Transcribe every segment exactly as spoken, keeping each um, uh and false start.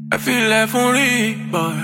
I feel like for real, boy.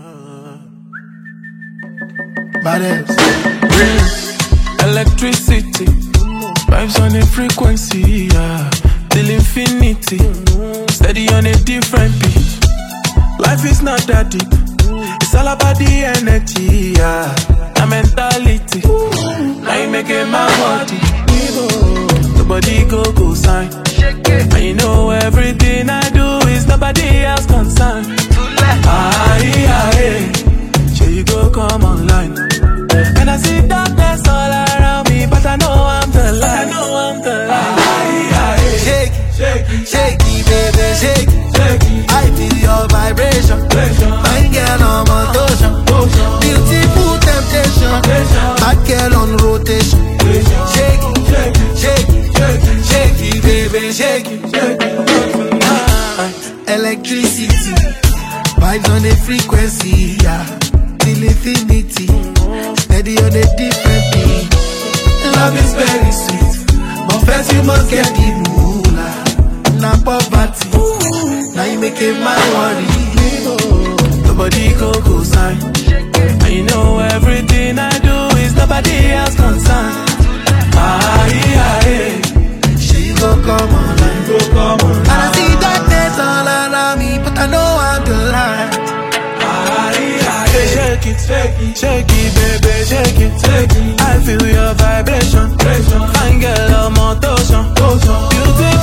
Badass. Electricity, vibes on a frequency, yeah. Till infinity, steady on a different beat. Life is not that deep, it's all about the energy, yeah. The mentality, now you make it my body. Nobody go go sign, and you know everything I do is nobody else concerned. Ah, yeah, yeah. Sure you go come online, and I see darkness all around me, but I know I'm the light. I know I'm the light. Ah, yeah, yeah. Shake it, shake it, shake it, baby, shake it, shake it. I feel your vibration, my girl on motion, beautiful temptation, bad girl on rotation. Shake it, shake it, shake it, shake it, baby, shake it, shake it. Electricity, vibes on the frequency, yeah. Till infinity, steady on a different beat. Love is very sweet, but first you must get the moolah. Na poverty, now you make it my worry. Nobody go go sign, and you know everything I do is nobody else concerned. Ah, yeah, yeah. She go come online, go come online. And I see darkness all around me, but I know I'm the light. Ah, yeah, yeah. Shake it, shake it, shake it, baby, shake it, shake it. I feel your vibration, fine girl, I'm on motion, beautiful.